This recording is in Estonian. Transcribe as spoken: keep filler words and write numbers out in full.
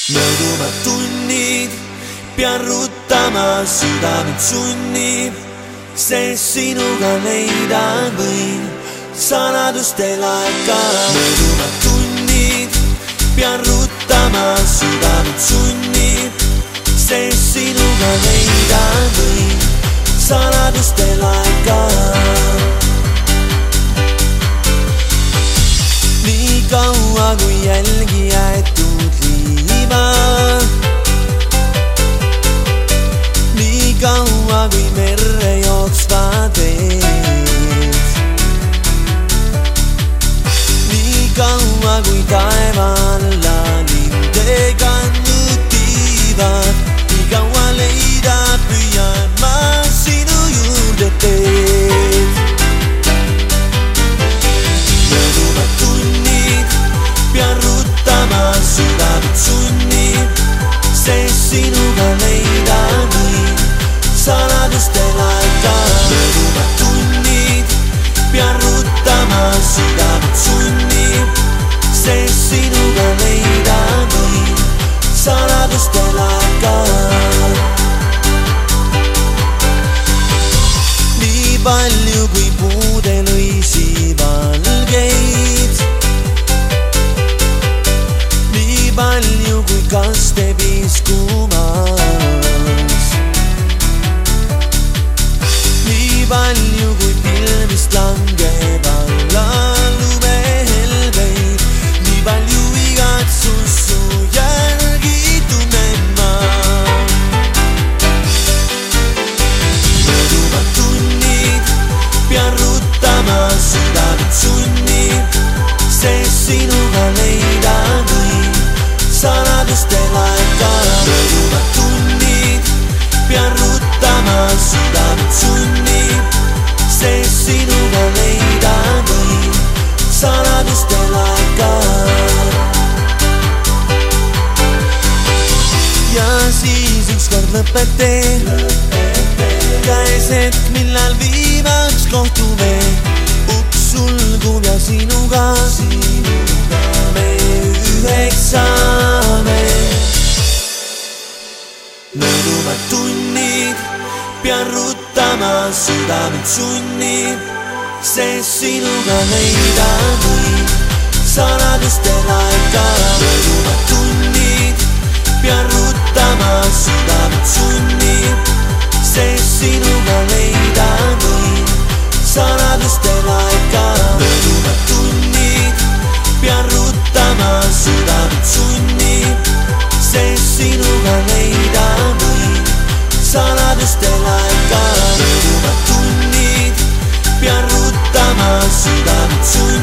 mööduvad tunnid, pean ruttama, südamed sunnib, sest sinuga leida võin saladuste laeka. mööduvad tunnid, pean ruttama, südamed sunnib, sest sinuga leida võin saladuste laeka. nii kaua kui jälgi jäetud liivad, nii kaua kui merre jooksvad veed, nii kaua kui taeva alla lindega nutivad, nii kaua leida püüan ma sinu juurde teed. mööduvad tunnid, pean ruttama, südamed sunnib, sest sinuga leida võin saladuste laeka. mööduvad tunnid, pean ruttama, südamed sunnib, sest sinuga leida võin saladuste laeka. nii palju kui puudel õisi valgeid, nii palju kui kaste piskumas, nii palju kui pilvist langeb alla lumehelbeid, nii palju igatsust su järgi tunnen ma. mööduvad tunnid, pean ruttama, südamed sunnib, sest sinuga leida võin saladuste laeka. mööduvad tunnid, pean ruttama, südamed sunnib, sest sinuga leida võin saladuste laeka. ja siis ükskord lõpeb tee, käes hetk, millal viimaks kohtume, uks sulgub ja sinuga, sinuga me üheks saame. mööduvad tunnid, pean ruttama, südamed sunnib, sest sinuga leida võin saladuste laeka. mööduvad tunnid, pean ruttama, südamed sunnib, sest sinuga leida võin saladuste laeka. mööduvad tunnid, pean ruttama, südamed sunnib, sest sinuga leida võin saladuste laeka. mööduvad tunnid, pean ruttama, südamed sunnib.